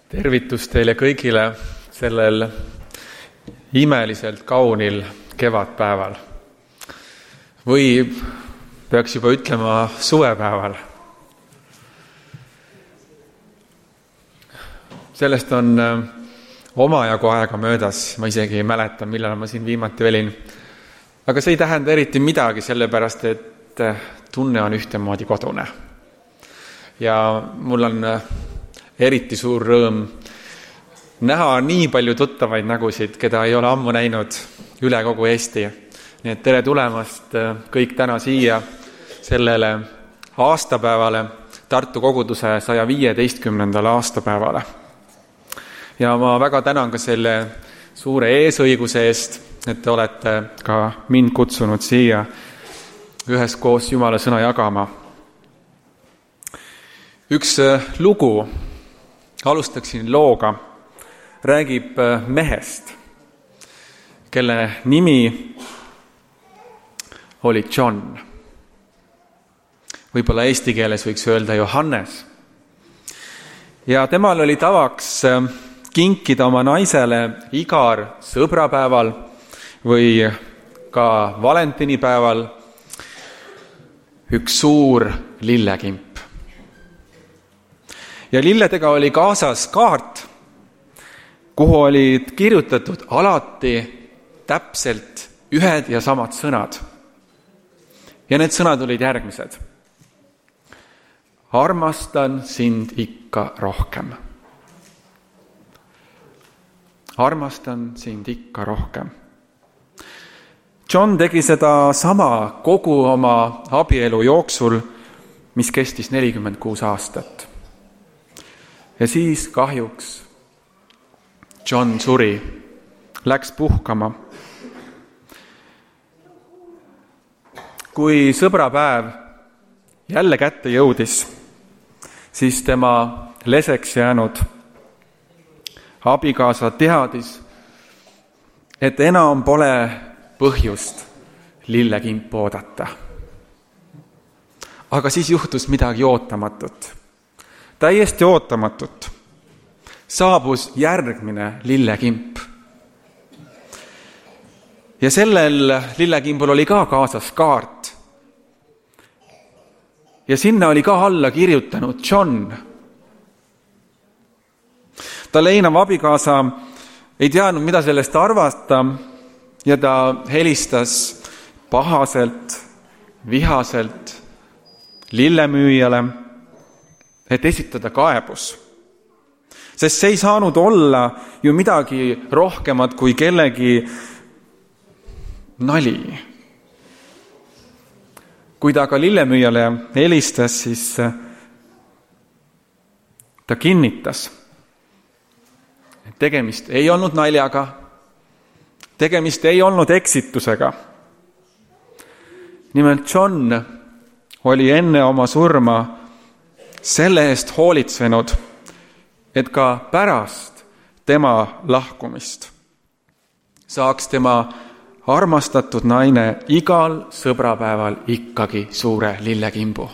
Tervitus teile kõigile sellel imeliselt kaunil kevadpäeval. Või peaks juba ütlema suvepäeval. Sellest on omajagu aega möödas, ma isegi ei mäleta, millal ma siin viimati olin. Aga see ei tähenda eriti midagi, sellepärast et tunne on ühtemoodi kodune. Ja mul on eriti suur rõõm näha nii palju tuttavaid nägusid, keda ei ole ammu näinud üle kogu Eesti. Nii et tere tulemast kõik täna siia sellele aastapäevale, Tartu koguduse 115. aastapäevale. Ja ma väga tänan ka selle suure eesõiguse eest, et te olete ka mind kutsunud siia üheskoos Jumala sõna jagama. Üks lugu, alustaksin looga, räägib mehest, kelle nimi oli John. Võib-olla eesti keeles võiks öelda Johannes. Ja temal oli tavaks kinkida oma naisele igar sõbrapäeval või ka valentinipäeval üks suur lillekimp. Ja lilledega oli kaasas kaart, kuhu olid kirjutatud alati täpselt ühed ja samad sõnad. Ja need sõnad olid järgmised. Armastan sind ikka rohkem. Armastan sind ikka rohkem. John tegi seda sama kogu oma abielu jooksul, mis kestis 46 aastat. Ja siis kahjuks John suri, läks puhkama. Kui sõbrapäev jälle kätte jõudis, siis tema leseks jäänud abikaasa teadis, et enam pole põhjust lillekimpu oodata. Aga siis juhtus midagi ootamatut. Täiesti ootamatut. Saabus järgmine lillekimp. Ja sellel lillekimbul oli ka kaasas kaart. Ja sinna oli ka alla kirjutanud John. Ta leinav abikaasa ei teadnud, mida sellest arvata, ja ta helistas pahaselt, vihaselt lillemüüjale, et esitada kaebus. Sest see ei saanud olla ju midagi rohkemat kui kellegi nali. Kui ta aga lillemüüjale helistas, siis ta kinnitas, et tegemist ei olnud naljaga, tegemist ei olnud eksitusega. Nimelt John oli enne oma surma selle eest hoolitsenud, et ka pärast tema lahkumist saaks tema armastatud naine igal sõbrapäeval ikkagi suure lillekimbu.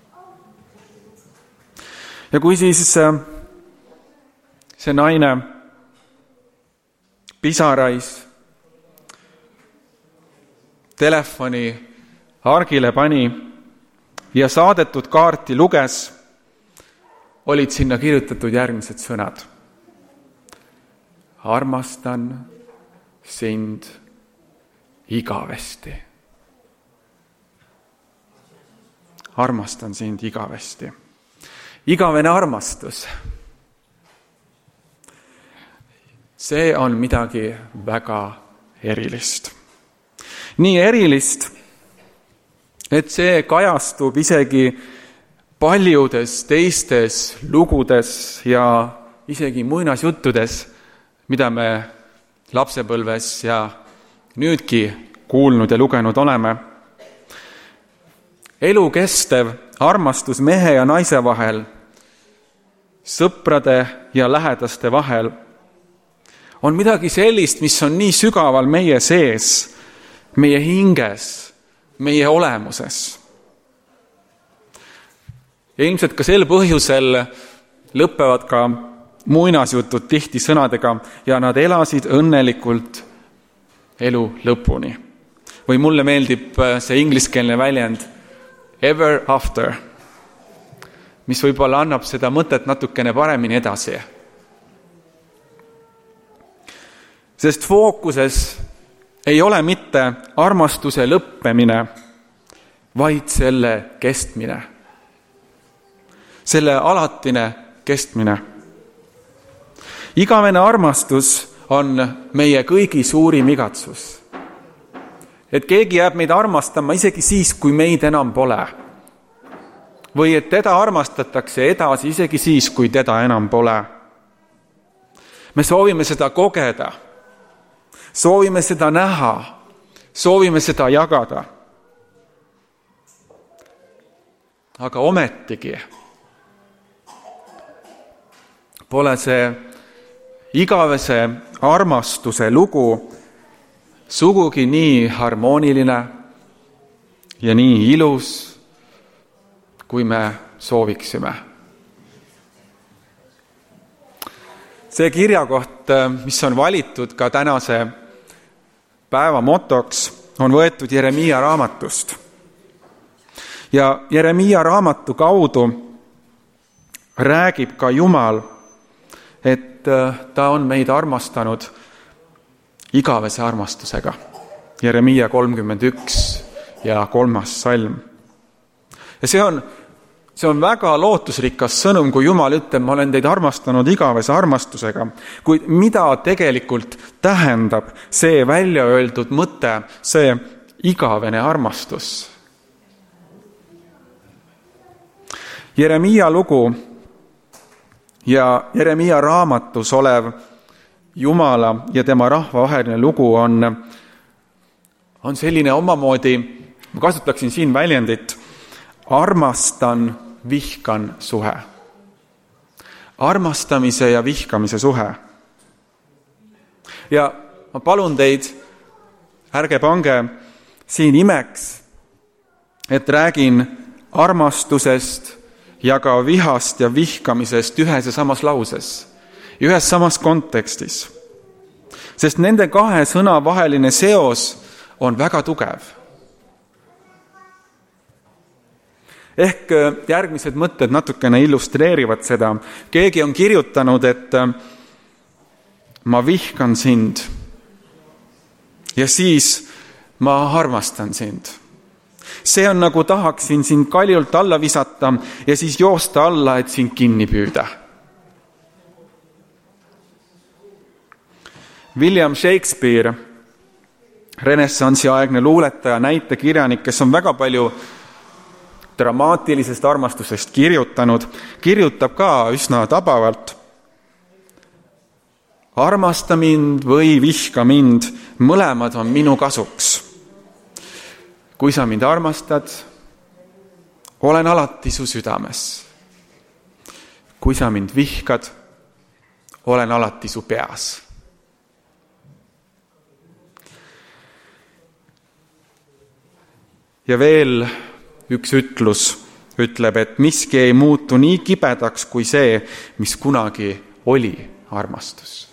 Ja kui siis see naine pisarais telefoni argile pani ja saadetud kaarti luges, olid sinna kirjutatud järgmised sõnad. Armastan sind igavesti. Armastan sind igavesti. Igavene armastus. See on midagi väga erilist. Nii erilist, et see kajastub isegi paljudes teistes lugudes ja isegi muinasjuttudes, mida me lapsepõlves ja nüüdki kuulnud ja lugenud oleme. Elukestev armastus mehe ja naise vahel, sõprade ja lähedaste vahel on midagi sellist, mis on nii sügaval meie sees, meie hinges, meie olemuses. Ja ilmselt ka sel põhjusel lõpevad ka muinasjutud tihti sõnadega ja nad elasid õnnelikult elu lõpuni. Või mulle meeldib see ingliskeelne väljend ever after, mis võib-olla annab seda mõtet natukene paremini edasi. Sest fookuses ei ole mitte armastuse lõppemine, vaid selle kestmine. Selle alatine kestmine. Igavene armastus on meie kõigi suurim igatsus. Et keegi jääb meid armastama isegi siis, kui meid enam pole. Või et teda armastatakse edasi isegi siis, kui teda enam pole. Me soovime seda kogeda. Soovime seda näha. Soovime seda jagada. Aga ometigi pole see igavese armastuse lugu sugugi nii harmooniline ja nii ilus, kui me sooviksime. See kirjakoht, mis on valitud ka tänase päeva motoks, on võetud Jeremiia raamatust. Ja Jeremiia raamatu kaudu räägib ka Jumal, et ta on meid armastanud igavese armastusega. Jeremiia 31 ja 3. salm. Ja see on väga lootusrikas sõnum, kui Jumal ütleb, ma olen teid armastanud igavese armastusega. Kuid mida tegelikult tähendab see välja öeldud mõte, see igavene armastus? Jeremiia lugu ja Jeremiia raamatus olev Jumala ja tema rahva vaheline lugu on selline omamoodi, ma kasutaksin siin väljendit, armastan, vihkan suhe. Armastamise ja vihkamise suhe. Ja ma palun teid, ärge pange siin imeks, et räägin armastusest ja ka vihast ja vihkamisest ühes ja samas lauses, ühes samas kontekstis. Sest nende kahe sõna vaheline seos on väga tugev. Ehk järgmised mõtted natukene illustreerivad seda. Keegi on kirjutanud, et ma vihkan sind ja siis ma armastan sind. See on nagu tahaksin sind kaljult alla visata ja siis joosta alla, et sind kinni püüda. William Shakespeare, renessansi aegne luuletaja, näitekirjanik, kes on väga palju dramaatilisest armastusest kirjutanud, kirjutab ka üsna tabavalt. Armasta mind või vihka mind, mõlemad on minu kasuks. Kui sa mind armastad, olen alati su südames. Kui sa mind vihkad, olen alati su peas. Ja veel üks ütlus ütleb, et miski ei muutu nii kibedaks kui see, mis kunagi oli armastus.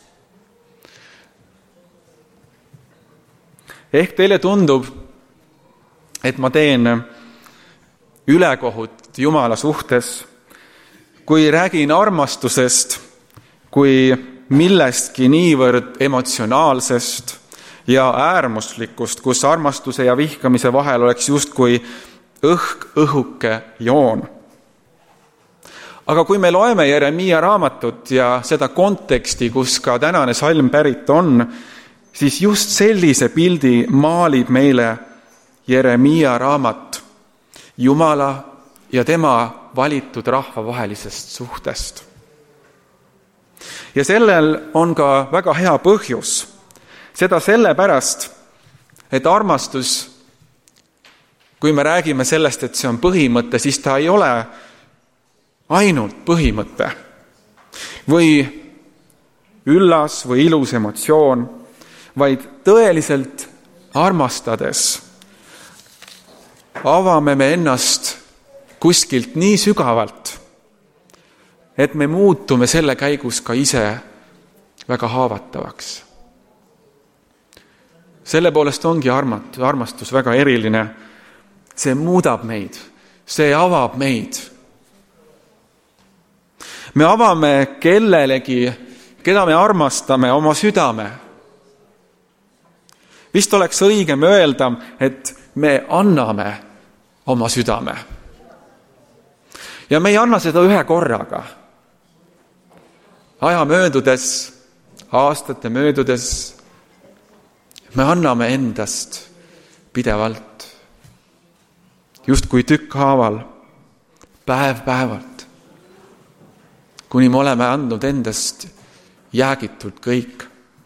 Ehk teile tundub, et ma teen ülekohut Jumala suhtes, kui räägin armastusest, kui millestki niivõrd emotsionaalsest ja äärmuslikust, kus armastuse ja vihkamise vahel oleks justkui õhke joon. Aga kui me loeme Jeremiia raamatut ja seda konteksti, kus ka tänane salm pärit on, siis just sellise pildi maalib meile Jeremiia raamat Jumala ja tema valitud rahva vahelisest suhtest. Ja sellel on ka väga hea põhjus. Seda sellepärast, et armastus, kui me räägime sellest, et see on põhimõte, siis ta ei ole ainult põhimõte või üllas või ilus emotsioon, vaid tõeliselt armastades avame me ennast kuskilt nii sügavalt, et me muutume selle käigus ka ise väga haavatavaks. Selle poolest ongi armastus väga eriline. See muudab meid, see avab meid. Me avame kellelegi, keda me armastame, oma südame. Vist oleks õigem öelda, et me anname oma südame. Ja me ei anna seda ühe korraga. Aja möödudes, aastate möödudes, me anname endast pidevalt. Justkui tükk haaval, päev päevalt, kuni me oleme andnud endast jäägitult kõik.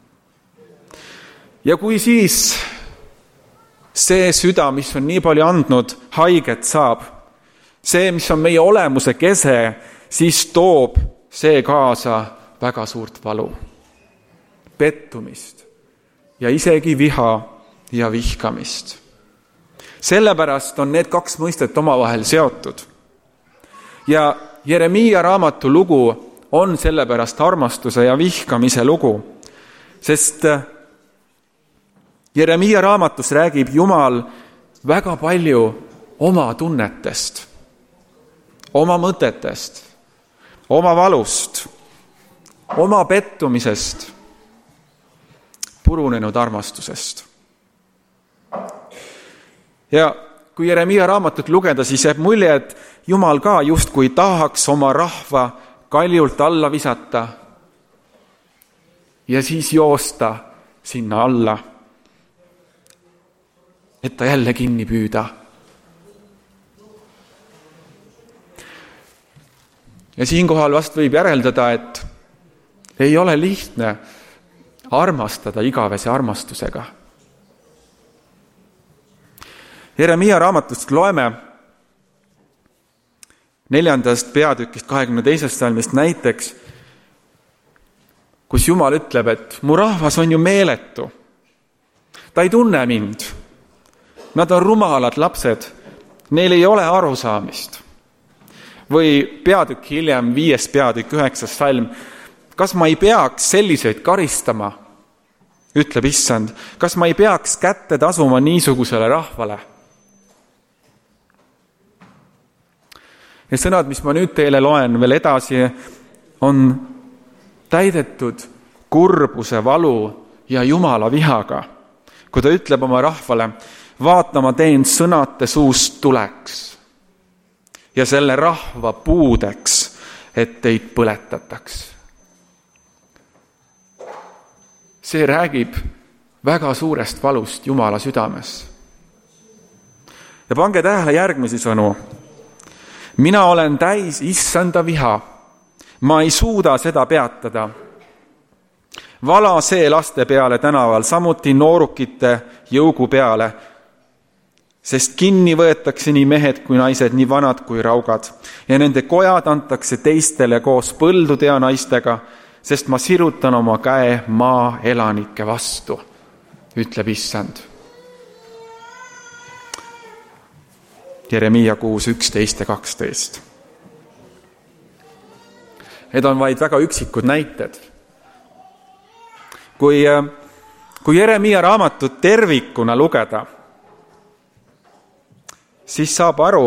Ja kui siis see süda, mis on nii palju andnud, haiget saab, see, mis on meie olemuse kese, siis toob see kaasa väga suurt valu, pettumist ja isegi viha ja vihkamist. Sellepärast on need kaks mõistet omavahel seotud. Ja Jeremiia raamatu lugu on sellepärast armastuse ja vihkamise lugu, sest Jeremiia raamatus räägib Jumal väga palju oma tunnetest, oma mõtetest, oma valust, oma pettumisest, purunenud armastusest. Ja kui Jeremiia raamatut lugeda, siis jääb mulje, et Jumal ka justkui tahaks oma rahva kaljult alla visata ja siis joosta sinna alla, et ta jälle kinni püüda. Ja siinkohal vast võib järeldada, et ei ole lihtne armastada igavese armastusega. Jeremiia raamatust loeme 4. peatükist 22. salmist näiteks, kus Jumal ütleb, et mu rahvas on ju meeletu. Ta ei tunne mind. Nad on rumalad lapsed. Neil ei ole arusaamist. Või peatükk hiljem, 5. peatükk, 9. salm. Kas ma ei peaks selliseid karistama? Ütleb Issand. Kas ma ei peaks kätte tasuma niisugusele rahvale? Ja sõnad, mis ma nüüd teile loen veel edasi, on täidetud kurbuse, valu ja Jumala vihaga. Kui ta ütleb oma rahvale, vaata, ma teen sõnate suust tuleks ja selle rahva puudeks, et teid põletataks. See räägib väga suurest valust Jumala südames. Ja pange tähele järgmisi sõnu. Mina olen täis Issanda viha. Ma ei suuda seda peatada. Vala see laste peale tänaval, samuti noorukite jõugu peale, sest kinni võetakse nii mehed kui naised, nii vanad kui raugad, ja nende kojad antakse teistele koos põldude ja naistega, sest ma sirutan oma käe maa elanike vastu, ütleb Issand. Jeremiia 6, 11 ja 12. Need on vaid väga üksikud näited. Kui Jeremiia raamatut tervikuna lugeda, siis saab aru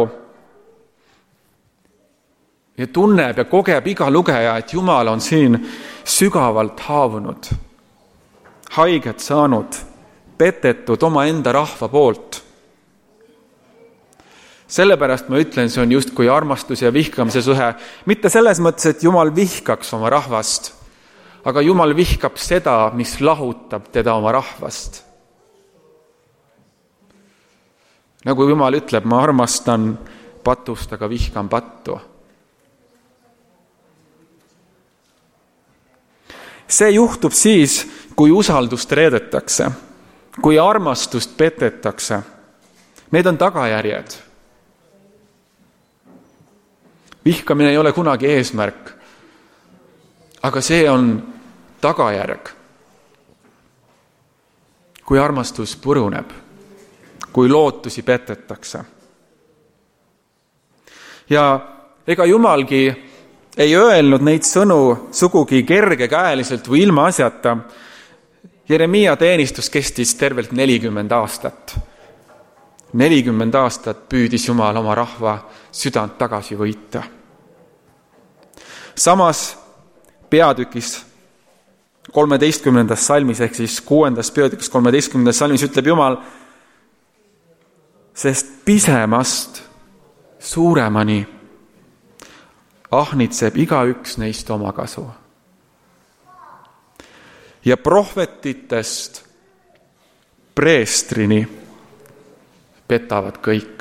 ja tunneb ja kogeb iga lugeja, et Jumal on siin sügavalt haavunud, haiget saanud, petetud oma enda rahva poolt. Sellepärast ma ütlen, see on justkui armastus ja vihkamise suhe. Mitte selles mõttes, et Jumal vihkaks oma rahvast, aga Jumal vihkab seda, mis lahutab teda oma rahvast. Nagu Jumal ütleb, ma armastan patust, aga vihkan pattu. See juhtub siis, kui usaldust reedetakse, kui armastust petetakse. Need on tagajärjed. Vihkamine ei ole kunagi eesmärk, aga see on tagajärg. Kui armastus puruneb, kui lootusi petetakse. Ja ega Jumalgi ei öelnud neid sõnu sugugi kergekäeliselt või ilmaasjata. Jeremiia teenistus kestis tervelt 40 aastat. 40 aastat püüdis Jumal oma rahva südant tagasi võita. Samas peatükis 13. salmis ehk siis 6. peatükis 13. salmis ütleb Jumal, sest pisemast suuremani ahnitseb igaüks neist oma kasu. Ja prohvetitest preestrini petavad kõik.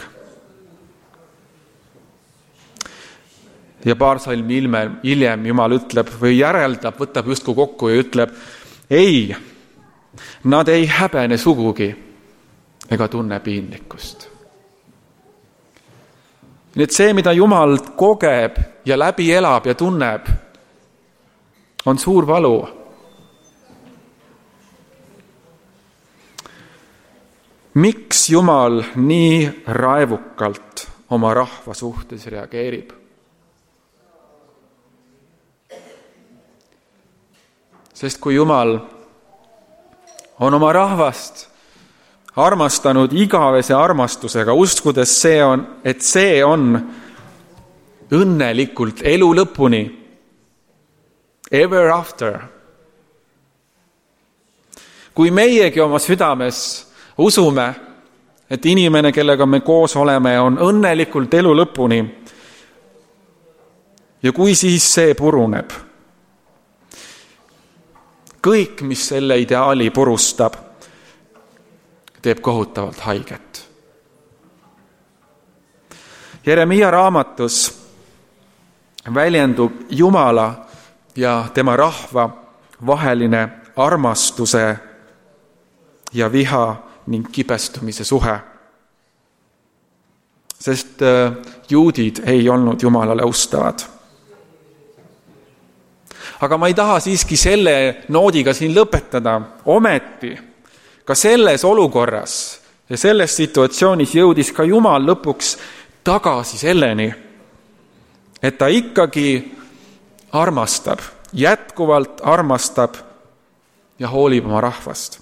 Ja paar salmi hiljem Jumal ütleb või järeldab, võtab justkui kokku ja ütleb, ei, nad ei häbene sugugi ega tunne piinlikkust. Nii et see, mida Jumal kogeb ja läbi elab ja tunneb, on suur valu. Miks Jumal nii raevukalt oma rahva suhtes reageerib? Sest kui Jumal on oma rahvast armastanud igavese armastusega, uskudes et see on õnnelikult elu lõpuni, ever after. Kui meiegi oma südames usume, et inimene, kellega me koos oleme, on õnnelikult elu lõpuni, ja kui siis see puruneb, kõik, mis selle ideaali purustab, teeb kohutavalt haiget. Jeremiia raamatus väljendub Jumala ja tema rahva vaheline armastuse ja viha ning kibestumise suhe. Sest juudid ei olnud Jumalale ustavad. Aga ma ei taha siiski selle noodiga siin lõpetada. Ometi ka selles olukorras ja selles situatsioonis jõudis ka Jumal lõpuks tagasi selleni, et ta ikkagi armastab, jätkuvalt armastab ja hoolib oma rahvast.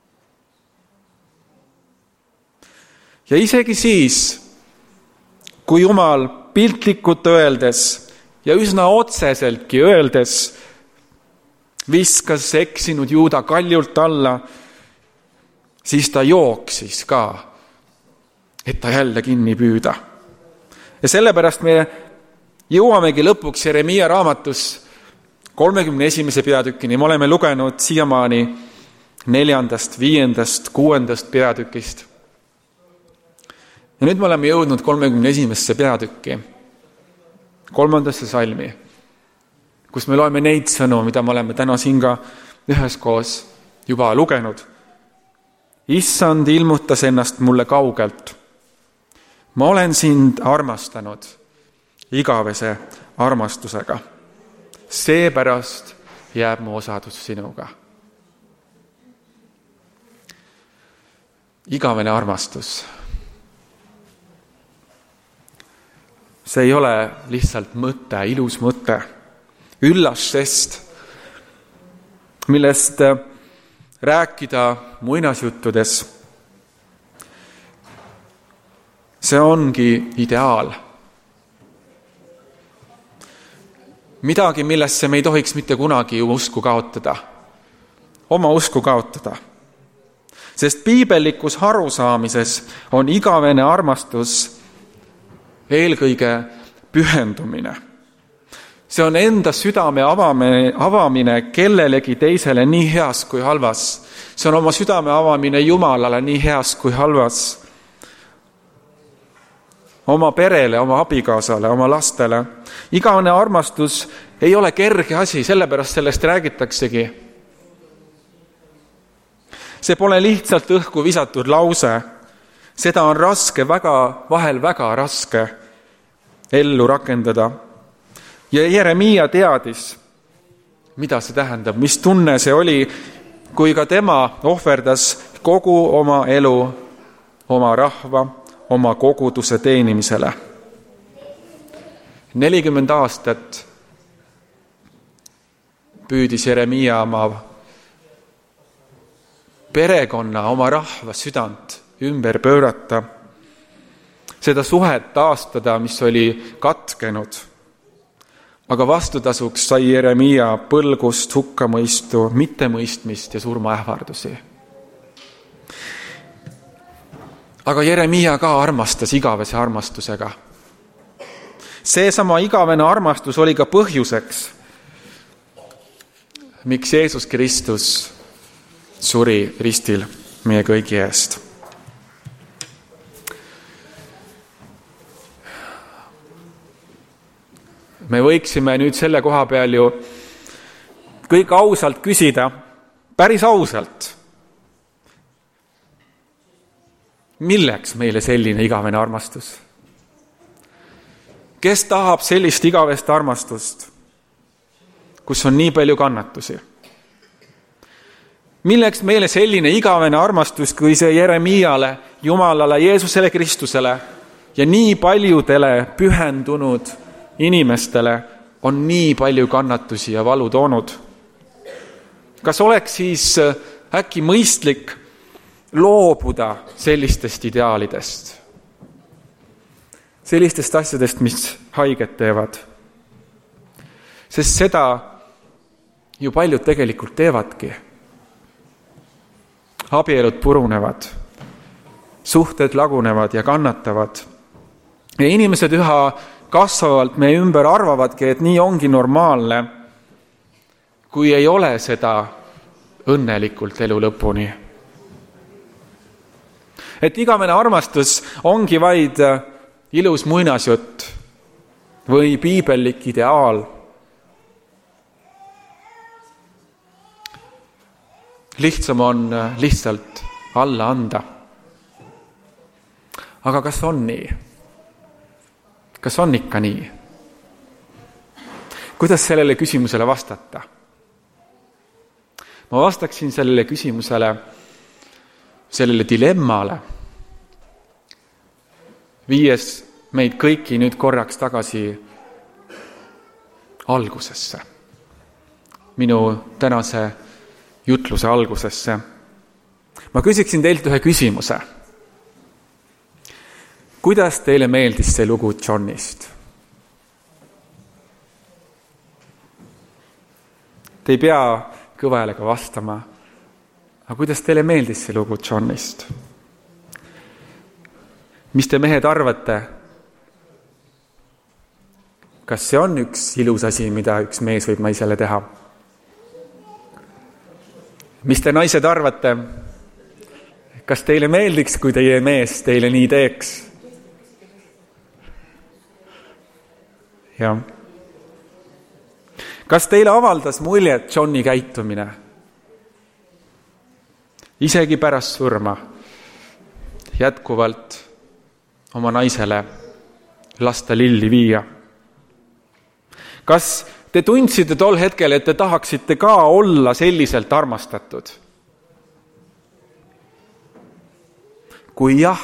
Ja isegi siis, kui Jumal piltlikult öeldes ja üsna otseseltki öeldes viskas eksinud Juuda kaljult alla, siis ta jooksis ka, et ta jälle kinni püüda. Ja sellepärast me jõuamegi lõpuks Jeremiia raamatus 31. peatükini. Me oleme lugenud siiamaani 4., 5., 6. peatükist. Ja nüüd me oleme jõudnud 31. peatükki, 3. salmi, kus me loeme neid sõnu, mida me oleme täna siin ka üheskoos juba lugenud. Issand ilmutas ennast mulle kaugelt. Ma olen sind armastanud igavese armastusega. Seepärast jääb mu osadus sinuga. Igavene armastus. See ei ole lihtsalt mõte, ilus mõte, üllas žest, millest rääkida muinasjuttudes. See ongi ideaal. Midagi, millesse me ei tohiks mitte kunagi usku kaotada. Oma usku kaotada. Sest piibellikus arusaamises on igavene armastus eelkõige pühendumine. See on enda südame avamine kellelegi teisele nii heas kui halvas. See on oma südame avamine Jumalale nii heas kui halvas. Oma perele, oma abikaasale, oma lastele. Igavene armastus ei ole kerge asi, sellepärast sellest räägitaksegi. See pole lihtsalt õhku visatud lause. Seda on raske, vahel väga raske ellu rakendada. Ja Jeremiia teadis, mida see tähendab, mis tunne see oli, kui ka tema ohverdas kogu oma elu, oma rahva, oma koguduse teenimisele. 40 aastat püüdis Jeremia oma perekonna, oma rahva südant ümber pöörata, seda suhet taastada, mis oli katkenud. Aga vastutasuks sai Jeremia põlgust, hukkamõistu, mittemõistmist ja surmaähvardusi. Aga Jeremia ka armastas igavese armastusega. Seesama igavene armastus oli ka põhjuseks, miks Jeesus Kristus suri ristil meie kõigi eest. Me võiksime nüüd selle koha peal ju kõik ausalt küsida, päris ausalt, milleks meile selline igavene armastus? Kes tahab sellist igavest armastust, kus on nii palju kannatusi? Milleks meile selline igavene armastus, kui see Jeremiale, Jumalale, Jeesusele Kristusele ja nii paljudele pühendunud inimestele on nii palju kannatusi ja valu toonud? Kas oleks siis äkki mõistlik loobuda sellistest ideaalidest, sellistest asjadest, mis haiget teevad? Sest seda ju paljud tegelikult teevadki. Abielud purunevad, suhted lagunevad ja kannatavad. Ja inimesed üha kasvavalt meie ümber arvavadki, et nii ongi normaalne, kui ei ole seda õnnelikult elu lõpuni. Et igavene armastus ongi vaid ilus muinasjutt või piibellik ideaal. Lihtsam on lihtsalt alla anda. Aga kas on nii? Kas on ikka nii? Kuidas sellele küsimusele vastata? Ma vastaksin sellele küsimusele, sellele dilemmale, viies meid kõiki nüüd korraks tagasi algusesse, minu tänase jutluse algusesse. Ma küsiksin teilt ühe küsimuse. Kuidas teile meeldis see lugu Johnist? Te ei pea kõva häälega vastama, aga kuidas teile meeldis see lugu Johnist? Mis te mehed arvate? Kas see on üks ilus asi, mida üks mees võib naisele teha? Mis te naised arvate? Kas teile meeldiks, kui teie mees teile nii teeks? Jah. Kas teile avaldas muljet Johni käitumine? Isegi pärast surma jätkuvalt oma naisele lasta lilli viia. Kas te tundsite tol hetkel, et te tahaksite ka olla selliselt armastatud? Kui jah,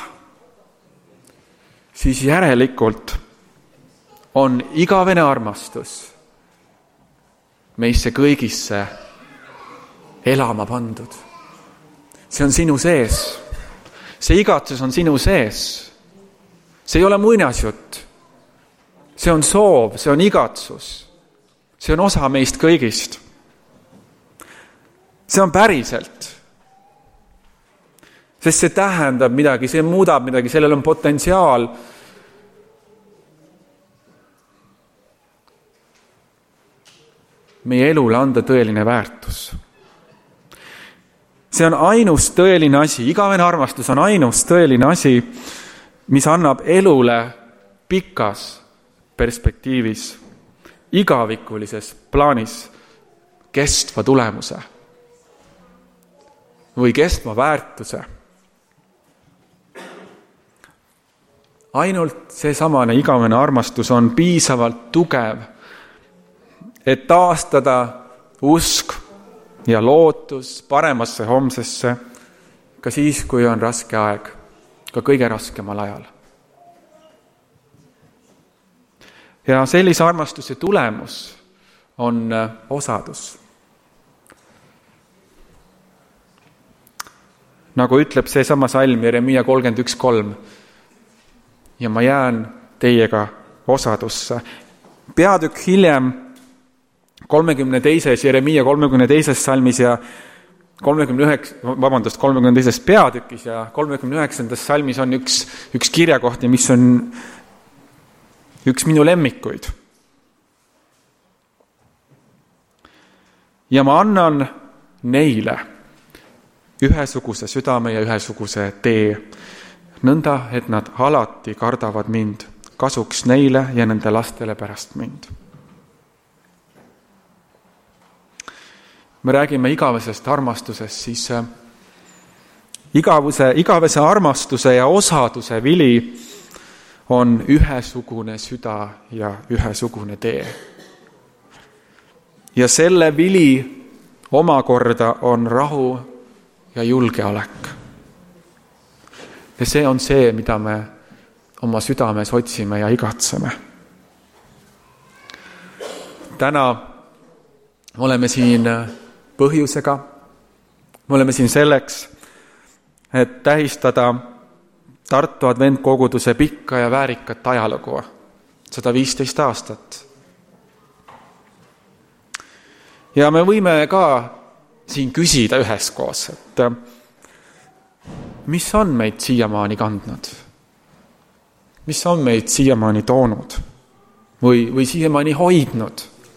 siis järelikult on igavene armastus meisse kõigisse elama pandud. See on sinu sees. See igatsus on sinu sees. See ei ole muinasjutt. See on soov, see on igatsus. See on osa meist kõigist. See on päriselt. Sest see tähendab midagi, see muudab midagi, sellel on potentsiaal. Meie elule anda tõeline väärtus. See on ainus tõeline asi, igavene armastus on ainus tõeline asi, mis annab elule pikas perspektiivis, igavikulises plaanis kestva tulemuse või kestva väärtuse. Ainult seesamane igavene armastus on piisavalt tugev, et taastada usk ja lootus paremasse homsesse, ka siis, kui on raske aeg, ka kõige raskemal ajal. Ja sellise armastuse tulemus on osadus, nagu ütleb seesama salm Jeremiia 31:3. ja ma jään teiega osadusse. Peatükk hiljem 32. Jeremiia 32. salmis ja 32. peatükis ja 39. salmis on üks kirjakoht, mis on üks minu lemmikuid. Ja ma annan neile ühesuguse südame ja ühesuguse tee, nõnda, et nad alati kardavad mind, kasuks neile ja nende lastele pärast mind. Me räägime igavesest armastusest, siis igavese armastuse ja osaduse vili on ühesugune süda ja ühesugune tee. Ja selle vili omakorda on rahu ja julgeolek. Ja see on see, mida me oma südames otsime ja igatseme. Täna oleme siin põhjusega. Me oleme siin selleks, et tähistada Tartu adventkoguduse pikka ja väärikat ajalugu, 115 aastat. Ja me võime ka siin küsida üheskoos, et mis on meid siiamaani kandnud? Mis on meid siiamaani toonud? Või siiamaani hoidnud?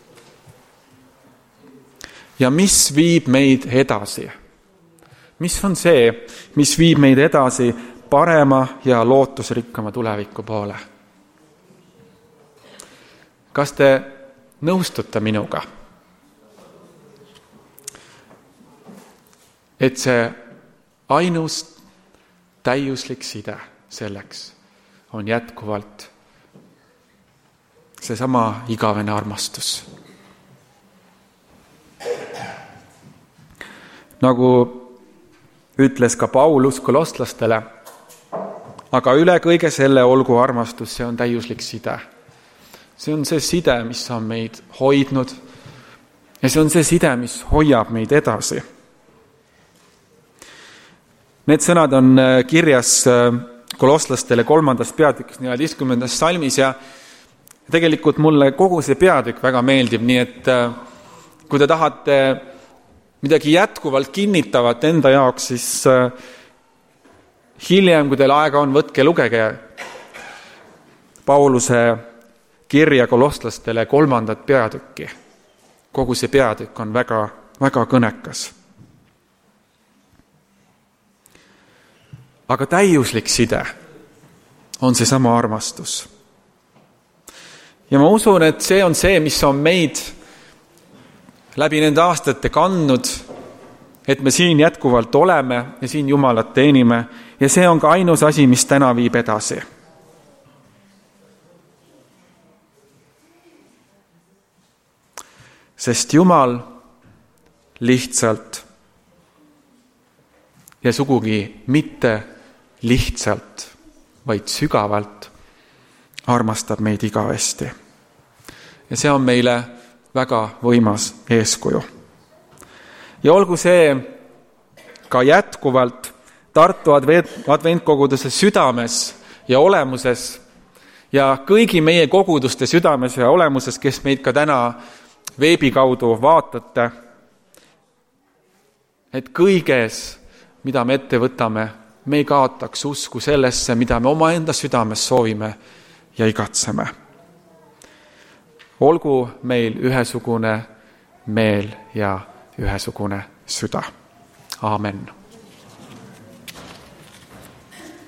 Ja mis viib meid edasi? Mis on see, mis viib meid edasi parema ja lootusrikkama tuleviku poole? Kas te nõustute minuga? Et see ainus täiuslik side selleks on jätkuvalt seesama igavene armastus. Nagu ütles ka Paulus kolosslastele, aga üle kõige selle olgu armastus, see on täiuslik side. See on see side, mis on meid hoidnud ja see on see side, mis hoiab meid edasi. Need sõnad on kirjas kolosslastele 3. peatükis 14. salmis ja tegelikult mulle kogu see peatükk väga meeldib, nii et kui te tahate midagi jätkuvalt kinnitavat enda jaoks, siis hiljem, kui teil aega on, võtke, lugege Pauluse kirja kolosslastele 3. peatükki. Kogu see peatükk on väga, väga kõnekas. Aga täiuslik side on seesama armastus. Ja ma usun, et see on see, mis on meid läbi nende aastate kandnud, et me siin jätkuvalt oleme ja siin Jumalat teenime ja see on ka ainus asi, mis täna viib edasi. Sest Jumal lihtsalt ja sugugi mitte lihtsalt, vaid sügavalt armastab meid igavesti. Ja see on meile väga võimas eeskuju. Ja olgu see ka jätkuvalt Tartu adventkoguduse südames ja olemuses ja kõigi meie koguduste südames ja olemuses, kes meid ka täna veebi kaudu vaatate, et kõiges, mida me ette võtame, me ei kaotaks usku sellesse, mida me omaenda südames soovime ja igatseme. Olgu meil ühesugune meel ja ühesugune süda. Aamen.